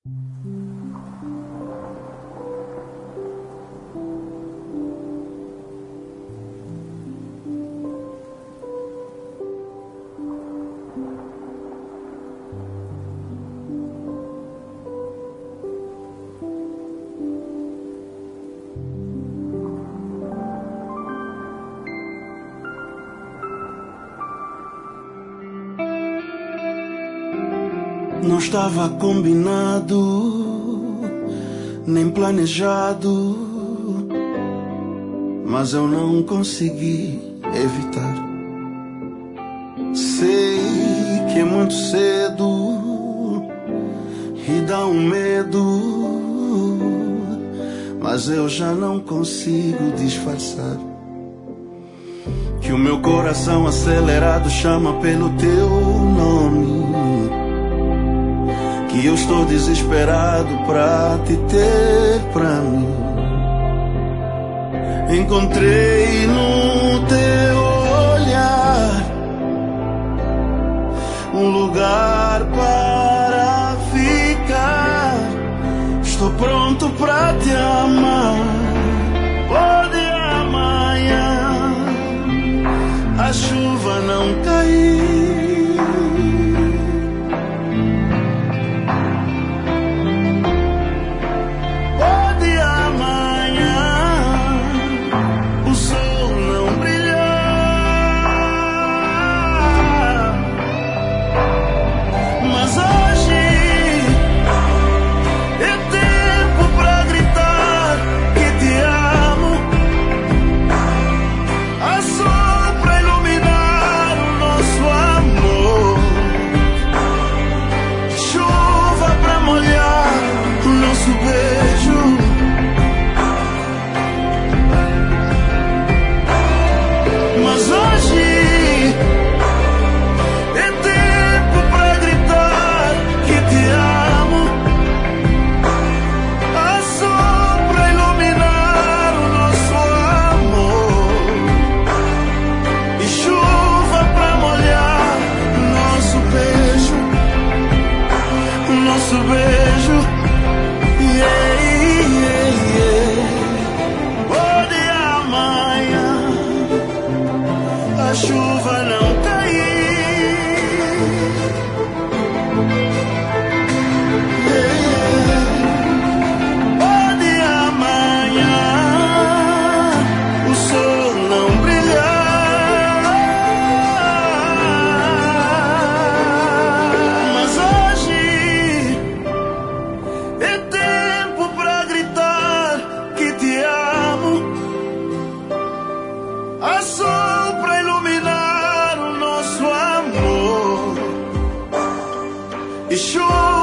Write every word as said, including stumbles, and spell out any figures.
Não estava combinado, nem planejado, mas eu não consegui evitar. Sei que é muito cedo e dá um medo, mas eu já não consigo disfarçar que o meu coração acelerado chama pelo teu nome, que eu estou desesperado pra te ter pra mim. Encontrei no teu olhar um lugar para ficar. Estou pronto pra te amar. Pode amanhã a chuva não cair. Sure.